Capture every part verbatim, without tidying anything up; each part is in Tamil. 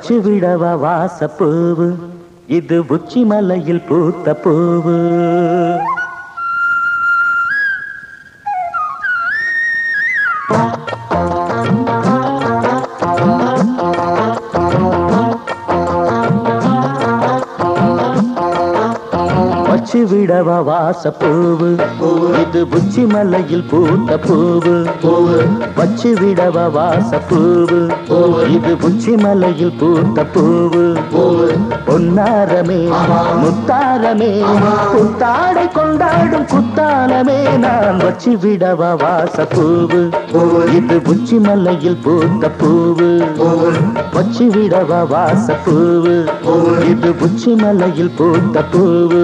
வச்சு விடவா வாசப்பூவு, இது உச்சி மலையில் பூத்த பூவு. வச்சு விடவா வாசப்பூவு, இது உச்சி மலையில் பூத்த பூவு. வச்சு விடவா வாசப்பூவு, இது உச்சி மலையில் பூத்த பூவு. பொன்னாரமே முத்தாரமே புத்தாடை கொண்டாடும் குத்தாலமே, நான் வச்சு விடவா வாசப்பூவு, இது உச்சி மலையில் பூத்த பூவு. வச்சு விடவா வாசப்பூவு, இது உச்சி மலையில் பூத்த பூவு.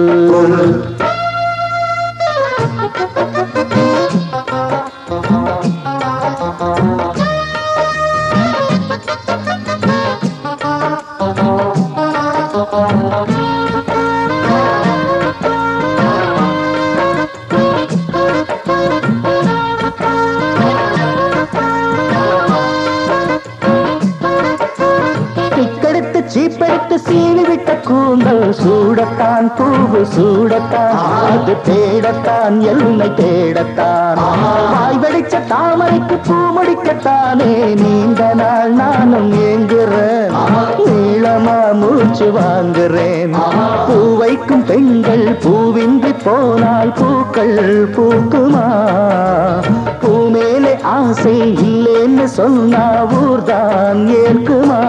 சீப்பெடுத்து சீவி விட்ட கூந்தல் சூடத்தான், பூவு சூடத்தான், அது தேடத்தான், எல்லை தேடத்தான். வாய் வெடிச்ச தாமரைக்கு பூ முடிக்கத்தானே நீண்ட நாள் நானும் ஏங்குறேன், நீளமா மூச்சு வாங்குறேன். பூ வைக்கும் பெண்கள் பூவின்றி போனால் பூக்கள் பூக்குமா? பூ மேலே ஆசை இல்லேன்னு சொன்னா ஊர்தான் ஏற்குமா?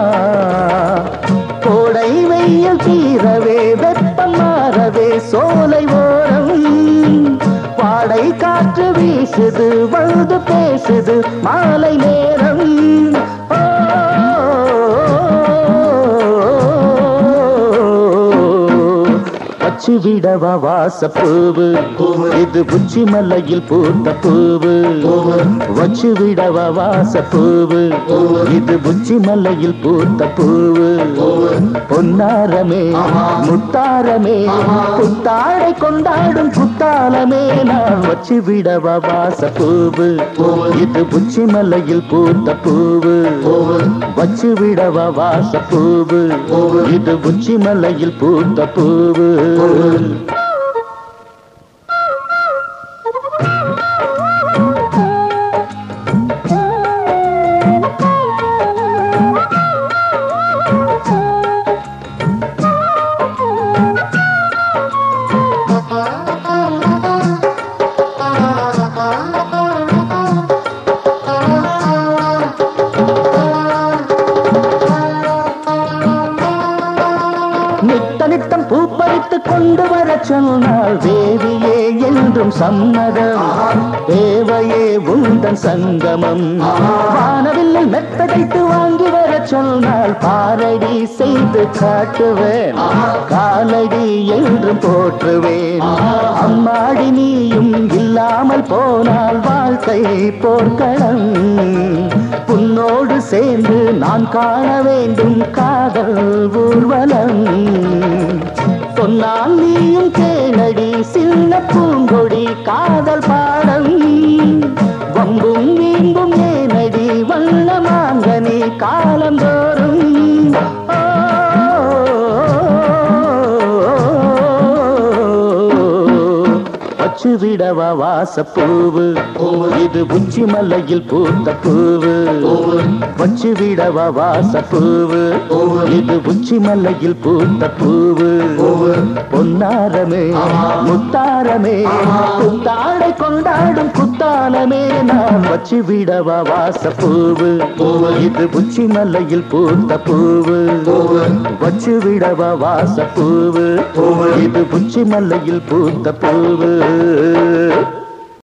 கோடை வெயில் தீரவே வெப்பம் மாறவே சோலை ஓரம் வாடை காற்று வீசுது, வந்து பேசுது மாலை நேரம். வச்சு விடவா வாசப்பூவு, இது உச்சி மலையில் பூத்த பூவு. வச்சு விடவா வாசப்பூவு, இது உச்சி மலையில் பூத்த பூவு. பொன்னாரமே முத்தாரமே புத்தாடை கொண்டாடும் குத்தாலமே, நான் வச்சு விடவா வாசப்பூவு, இது உச்சி மலையில் பூத்த பூவு. வச்சு விடவா வாசப்பூவு, இது உச்சி மலையில் பூத்த பூவு. நித்தம் பூ பறித்து கொண்டு வர சொன்னால் தேவியே என்றும் சம்மதம், தேவையே உந்தன் சங்கமம். வானவில்லை மெத்தடைத்து வாங்கி வர சொன்னால் பாரடி செய்து காட்டுவேன், காலடி என்றும் போற்றுவேன். அம்மாடி நீயும் இல்லாமல் போனால் வாழ்க்கை போர்க்களம், உன்னோடு சேர்ந்து நான் காண வேண்டும் காதல் ஊர்வலம். சொன்னால் நீயும் கேளடி சின்ன பூங்கொடி காதல் பாடம், வம்பும் வீம்பும் ஏனடி வண்ண மாங்கனி காலந்தோறும். வச்சு விடவா வாசப்பூவு, இது உச்சி மலையில் பூத்த பூவு. வச்சு விடவா வாசப்பூவு, இது உச்சி மலையில் பூத்த பூவு. பொன்னாரமே முத்தாரமே புத்தாடை கொண்டாடும் குத்தாலமே, நான் வச்சு விடவா வாசப்பூவு, இது உச்சி மலையில் பூத்த பூவு. வச்சு விடவா வாசப்பூவு, இது உச்சி மலையில் பூத்த பூவு.